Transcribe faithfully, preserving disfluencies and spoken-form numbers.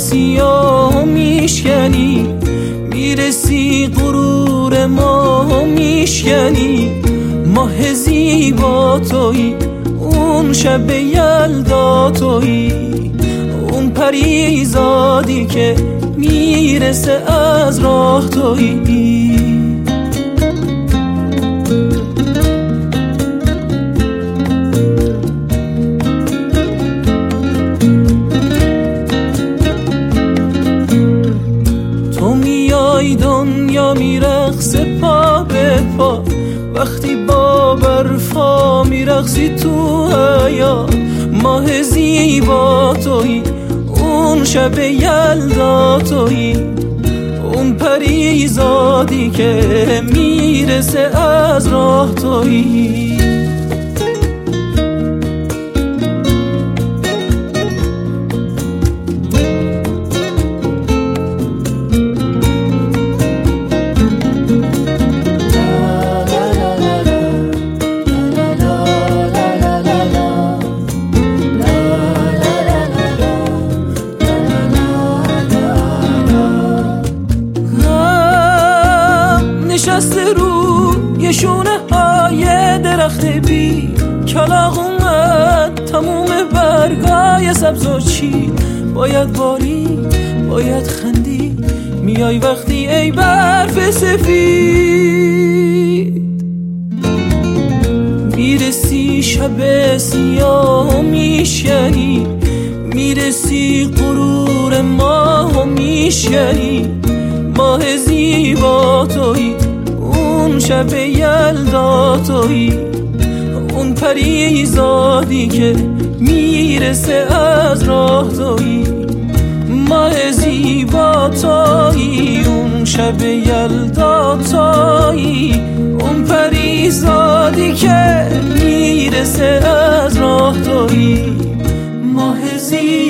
سیاه میشکنی، میرسی غرور ما میشکنی. ماه زیبا تویی، اون شب یلدا تویی، اون پریزادی که میرسه از راه تویی. دنیا میرقصه پا به پا، وقتی با برفا میرقصی تو حیا. ماه زیبا تویی، اون شب یلدا تویی، اون پریزادی که میرسه از راه تویی. نشسته رو یه شونه های درخت بی کلاغ اومد، تموم برگای سبز و چی. باید باری، باید خندی، میای وقتی ای برف سفید. میرسی شب سیاه میشکنی، میرسی غرور ماه میشکنی. ماه زیبا تویی، اون شب یلدا تویی، اون پریزادی که میرسه از راه تویی. ماه زیبا تویی، اون شب یلدا تویی، اون پریزادی که میرسه از راه تویی. ماه زیبا